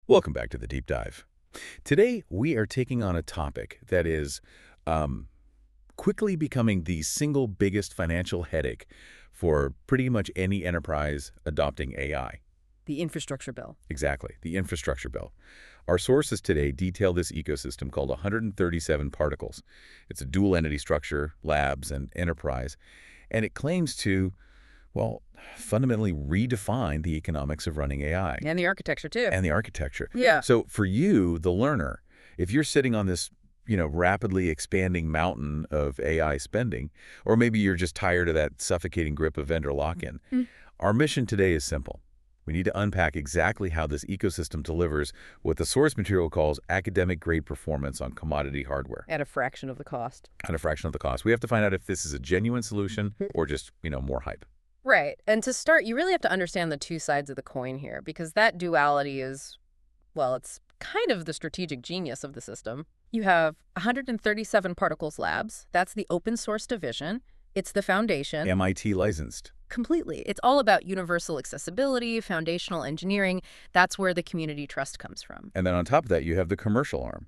Welcome back to the Deep Dive. Today, we are taking on a topic that is um, quickly becoming the single biggest financial headache for pretty much any enterprise adopting AI. The infrastructure bill. Exactly, the infrastructure bill. Our sources today detail this ecosystem called 137 particles. It's a dual entity structure, labs, and enterprise, and it claims to, well, fundamentally redefine the economics of running AI. And the architecture, too. And the architecture. Yeah. So for you, the learner, if you're sitting on this, rapidly expanding mountain of AI spending, or maybe you're just tired of that suffocating grip of vendor lock-in, our mission today is simple. We need to unpack exactly how this ecosystem delivers what the source material calls academic-grade performance on commodity hardware. At a fraction of the cost. At a fraction of the cost. We have to find out if this is a genuine solution or just, more hype. Right. And to start, you really have to understand the two sides of the coin here, because that duality is, well, it's kind of the strategic genius of the system. You have 137 Particles Labs. That's the open source division. It's the foundation. MIT licensed. Completely. It's all about universal accessibility, foundational engineering. That's where the community trust comes from. And then on top of that, you have the commercial arm.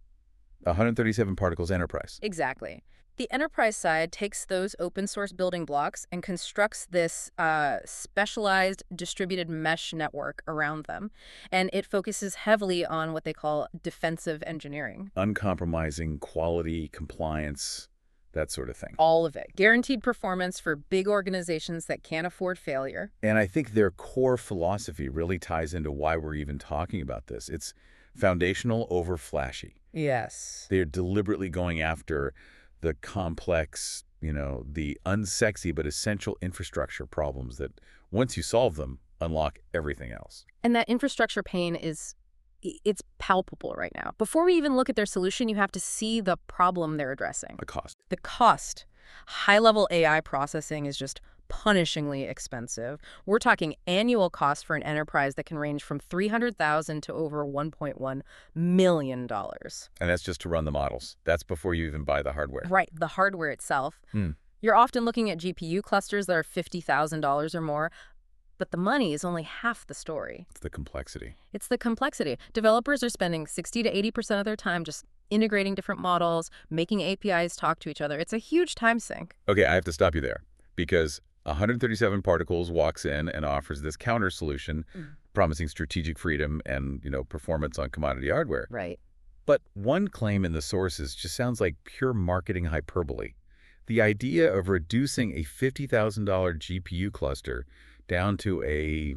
137 Particles Enterprise. Exactly. The enterprise side takes those open source building blocks and constructs this specialized distributed mesh network around them. And it focuses heavily on what they call defensive engineering. Uncompromising quality, compliance, that sort of thing. All of it. Guaranteed performance for big organizations that can't afford failure. And I think their core philosophy really ties into why we're even talking about this. It's foundational over flashy. Yes. They're deliberately going after the complex, the unsexy but essential infrastructure problems that, once you solve them, unlock everything else. And that infrastructure pain it's palpable right now. Before we even look at their solution, you have to see the problem they're addressing. The cost. The cost. High-level AI processing is just punishingly expensive. We're talking annual costs for an enterprise that can range from $300,000 to over $1.1 million. And that's just to run the models. That's before you even buy the hardware. Right, the hardware itself. You're often looking at GPU clusters that are $50,000 or more, but the money is only half the story. It's the complexity. It's the complexity. Developers are spending 60 to 80% of their time just integrating different models, making APIs talk to each other. It's a huge time sink. Okay, I have to stop you there because 137 Particles walks in and offers this counter solution, promising strategic freedom and, performance on commodity hardware. Right. But one claim in the sources just sounds like pure marketing hyperbole. The idea of reducing a $50,000 GPU cluster down to a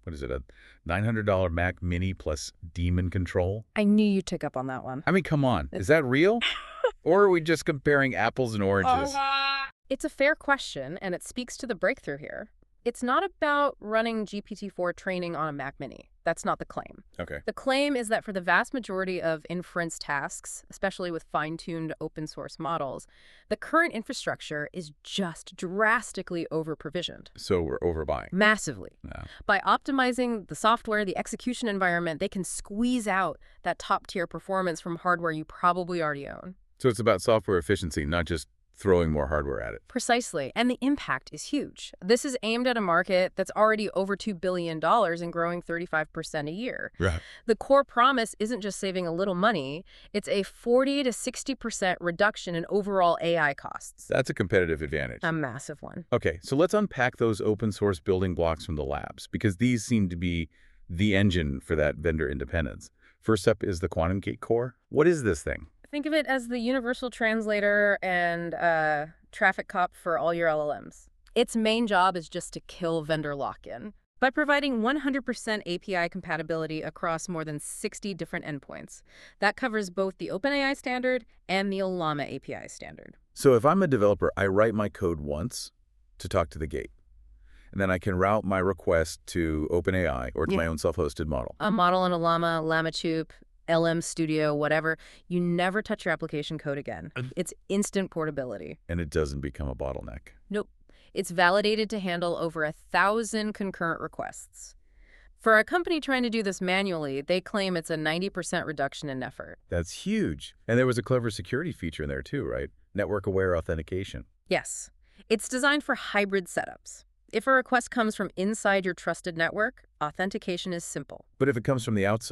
$900 Mac Mini plus daemon control? I knew you'd pick up on that one. I mean, come on. Is that real? Or are we just comparing apples and oranges? It's a fair question, and it speaks to the breakthrough here. It's not about running GPT-4 training on a Mac Mini. That's not the claim. Okay. The claim is that for the vast majority of inference tasks, especially with fine-tuned open source models, the current infrastructure is just drastically over-provisioned. So we're overbuying. Massively. Yeah. By optimizing the software, the execution environment, they can squeeze out that top-tier performance from hardware you probably already own. So it's about software efficiency, not just throwing more hardware at it. Precisely. And the impact is huge. This is aimed at a market that's already over $2 billion and growing 35% a year. Right. The core promise isn't just saving a little money, it's a 40 to 60% reduction in overall AI costs. That's a competitive advantage. A massive one. Okay, so let's unpack those open source building blocks from the labs, because these seem to be the engine for that vendor independence. First up is the Quantum Gate Core. What is this thing? Think of it as the universal translator and traffic cop for all your LLMs. Its main job is just to kill vendor lock-in by providing 100% API compatibility across more than 60 different endpoints. That covers both the OpenAI standard and the Llama API standard. So if I'm a developer, I write my code once to talk to the gate. And then I can route my request to OpenAI or to my own self-hosted model. A model on a Llama, LlamaTube, LM Studio, whatever, you never touch your application code again. It's instant portability. And it doesn't become a bottleneck. Nope. It's validated to handle over 1,000 concurrent requests. For a company trying to do this manually, they claim it's a 90% reduction in effort. That's huge. And there was a clever security feature in there too, right? Network-aware authentication. Yes. It's designed for hybrid setups. If a request comes from inside your trusted network, authentication is simple. But if it comes from the outside,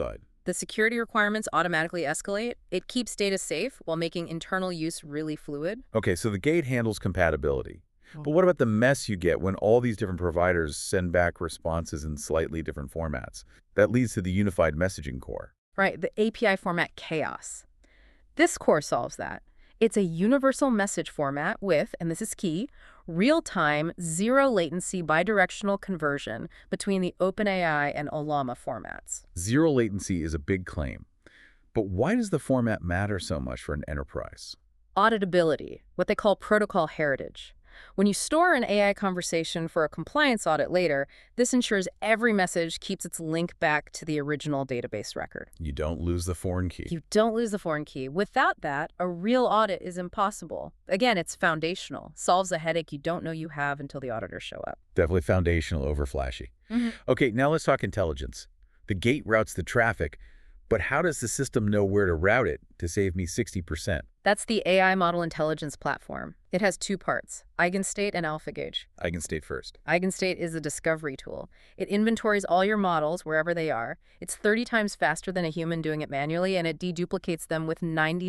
The security requirements automatically escalate. It keeps data safe while making internal use really fluid. Okay, so the gate handles compatibility. But what about the mess you get when all these different providers send back responses in slightly different formats? That leads to the unified messaging core. Right, the API format chaos. This core solves that. It's a universal message format with, and this is key, real-time, zero-latency bidirectional conversion between the OpenAI and Ollama formats. Zero latency is a big claim. But why does the format matter so much for an enterprise? Auditability, what they call protocol heritage. When you store an AI conversation for a compliance audit later, this ensures every message keeps its link back to the original database record. You don't lose the foreign key. You don't lose the foreign key. Without that, a real audit is impossible. Again, it's foundational. Solves a headache you don't know you have until the auditors show up. Definitely foundational over flashy. Okay, now let's talk intelligence. The gate routes the traffic, but how does the system know where to route it to save me 60%? That's the AI Model Intelligence Platform. It has two parts, Eigenstate and AlphaGauge. Eigenstate first. Eigenstate is a discovery tool. It inventories all your models wherever they are. It's 30 times faster than a human doing it manually, and it deduplicates them with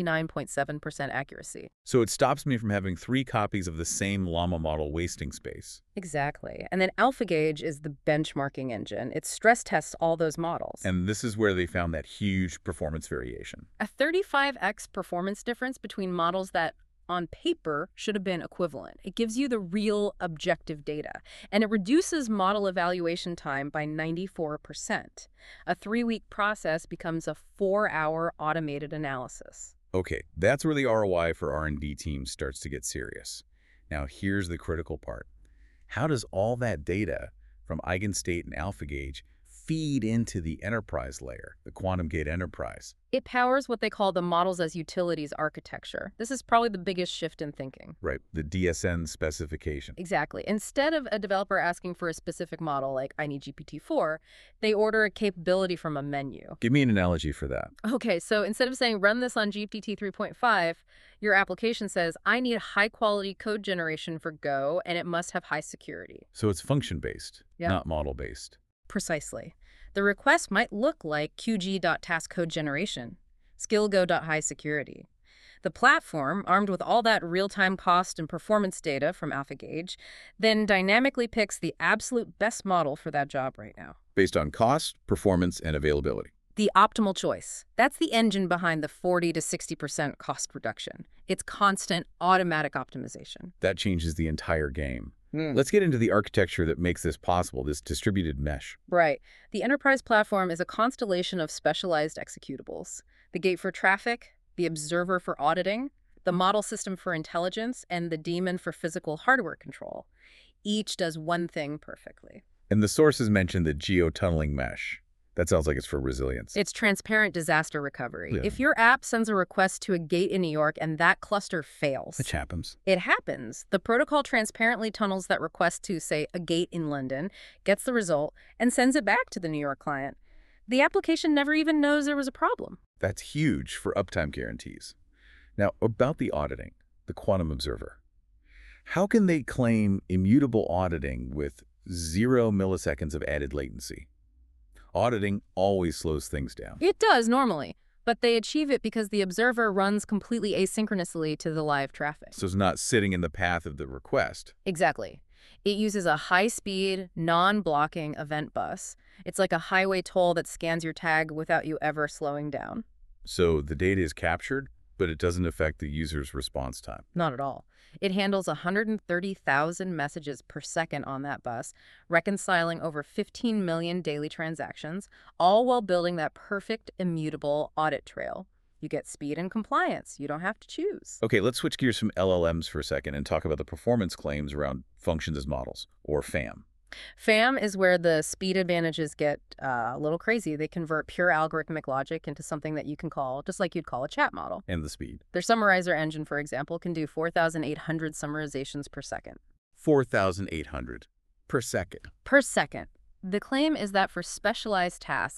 99.7% accuracy. So it stops me from having 3 copies of the same llama model wasting space. Exactly. And then AlphaGauge is the benchmarking engine. It stress tests all those models. And this is where they found that huge performance variation. A 35x performance difference between models that on paper should have been equivalent. It gives you the real objective data, and it reduces model evaluation time by 94%. A 3-week process becomes a 4-hour automated analysis. Okay, that's where the ROI for R&D teams starts to get serious. Now here's the critical part. How does all that data from Eigenstate and AlphaGauge feed into the enterprise layer, the Quantum Gate enterprise? It powers what they call the models as utilities architecture. This is probably the biggest shift in thinking. Right, the DSN specification. Exactly. Instead of a developer asking for a specific model like I need GPT-4, they order a capability from a menu. Give me an analogy for that. Okay, so instead of saying run this on GPT 3.5, your application says I need high-quality code generation for Go, and it must have high security. So it's function-based, Yeah. not model-based. Precisely. The request might look like qg.taskCodeGeneration, skillgo.highSecurity. The platform, armed with all that real-time cost and performance data from AlphaGauge, then dynamically picks the absolute best model for that job right now. Based on cost, performance, and availability. The optimal choice. That's the engine behind the 40 to 60% cost reduction. It's constant, automatic optimization. That changes the entire game. Let's get into the architecture that makes this possible, this distributed mesh. Right. The enterprise platform is a constellation of specialized executables. The gate for traffic, the observer for auditing, the model system for intelligence, and the daemon for physical hardware control. Each does one thing perfectly. And the sources mentioned the geotunneling mesh. That sounds like it's for resilience. It's transparent disaster recovery. Yeah. If your app sends a request to a gate in New York and that cluster fails, Which happens. it happens. The protocol transparently tunnels that request to, say, a gate in London, gets the result, and sends it back to the New York client. The application never even knows there was a problem. That's huge for uptime guarantees. Now, about the auditing, the Quantum Observer. How can they claim immutable auditing with 0 milliseconds of added latency? Auditing always slows things down. It does normally, but they achieve it because the observer runs completely asynchronously to the live traffic. So it's not sitting in the path of the request. Exactly. It uses a high-speed, non-blocking event bus. It's like a highway toll that scans your tag without you ever slowing down. So the data is captured, but it doesn't affect the user's response time. Not at all. It handles 130,000 messages per second on that bus, reconciling over 15 million daily transactions, all while building that perfect, immutable audit trail. You get speed and compliance. You don't have to choose. Okay, let's switch gears from LLMs for a second and talk about the performance claims around functions as models, or FAM. FAM is where the speed advantages get a little crazy. They convert pure algorithmic logic into something that you can call, just like you'd call a chat model. And the speed. Their summarizer engine, for example, can do 4,800 summarizations per second. 4,800 per second. Per second. The claim is that for specialized tasks,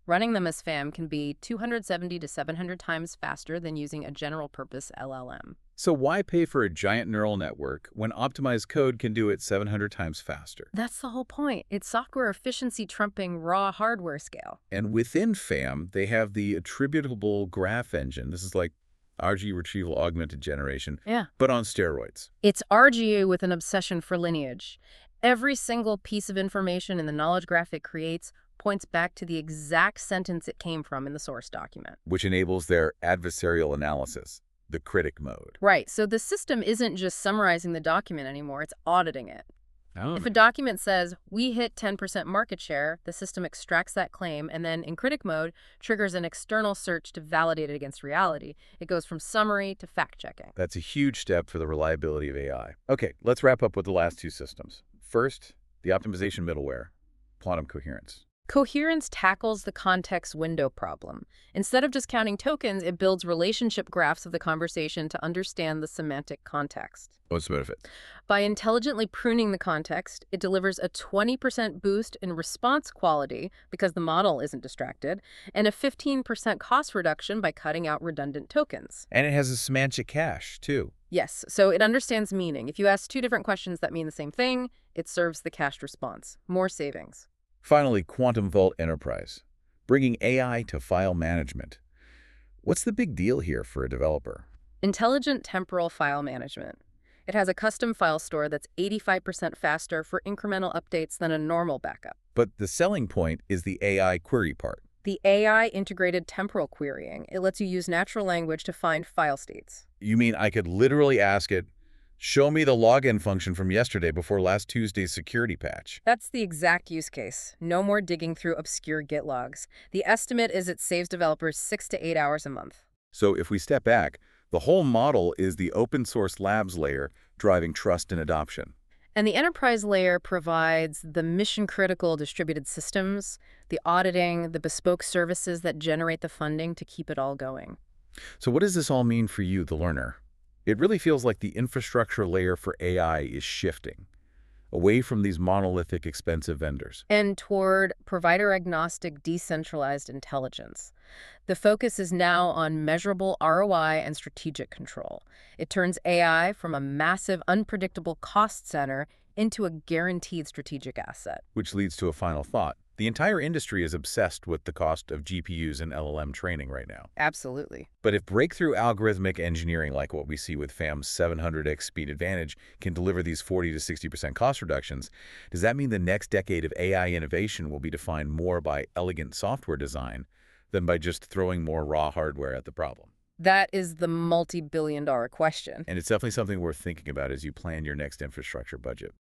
Running them as FAM can be 270 to 700 times faster than using a general-purpose LLM. So why pay for a giant neural network when optimized code can do it 700 times faster? That's the whole point. It's software efficiency trumping raw hardware scale. And within FAM, they have the attributable graph engine. This is like RG retrieval augmented generation, Yeah. but on steroids. It's RGA with an obsession for lineage. Every single piece of information in the knowledge graph it creates points back to the exact sentence it came from in the source document. Which enables their adversarial analysis, the critic mode. Right, so the system isn't just summarizing the document anymore, it's auditing it. Oh. If a document says, we hit 10% market share, the system extracts that claim and then, in critic mode, triggers an external search to validate it against reality. It goes from summary to fact-checking. That's a huge step for the reliability of AI. Okay, let's wrap up with the last two systems. First, the optimization middleware, quantum coherence. Coherence tackles the context window problem. Instead of just counting tokens, it builds relationship graphs of the conversation to understand the semantic context. What's the benefit? By intelligently pruning the context, it delivers a 20% boost in response quality because the model isn't distracted, and a 15% cost reduction by cutting out redundant tokens. And it has a semantic cache, too. Yes, so it understands meaning. If you ask two different questions that mean the same thing, it serves the cached response. More savings. Finally, Quantum Vault Enterprise, bringing AI to file management. What's the big deal here for a developer? Intelligent temporal file management. It has a custom file store that's 85% faster for incremental updates than a normal backup. But the selling point is the AI query part. The AI integrated temporal querying. It lets you use natural language to find file states. You mean I could literally ask it, show me the login function from yesterday before last Tuesday's security patch? That's the exact use case. No more digging through obscure Git logs. The estimate is it saves developers 6 to 8 hours a month. So if we step back, the whole model is the open source labs layer driving trust and adoption. And the enterprise layer provides the mission-critical distributed systems, the auditing, the bespoke services that generate the funding to keep it all going. So what does this all mean for you, the learner? It really feels like the infrastructure layer for AI is shifting away from these monolithic, expensive vendors. And toward provider-agnostic, decentralized intelligence. The focus is now on measurable ROI and strategic control. It turns AI from a massive, unpredictable cost center into a guaranteed strategic asset. Which leads to a final thought. The entire industry is obsessed with the cost of GPUs and LLM training right now. Absolutely. But if breakthrough algorithmic engineering like what we see with FAM's 700x speed advantage can deliver these 40 to 60% cost reductions, does that mean the next decade of AI innovation will be defined more by elegant software design than by just throwing more raw hardware at the problem? That is the multi-billion-dollar question. And it's definitely something worth thinking about as you plan your next infrastructure budget.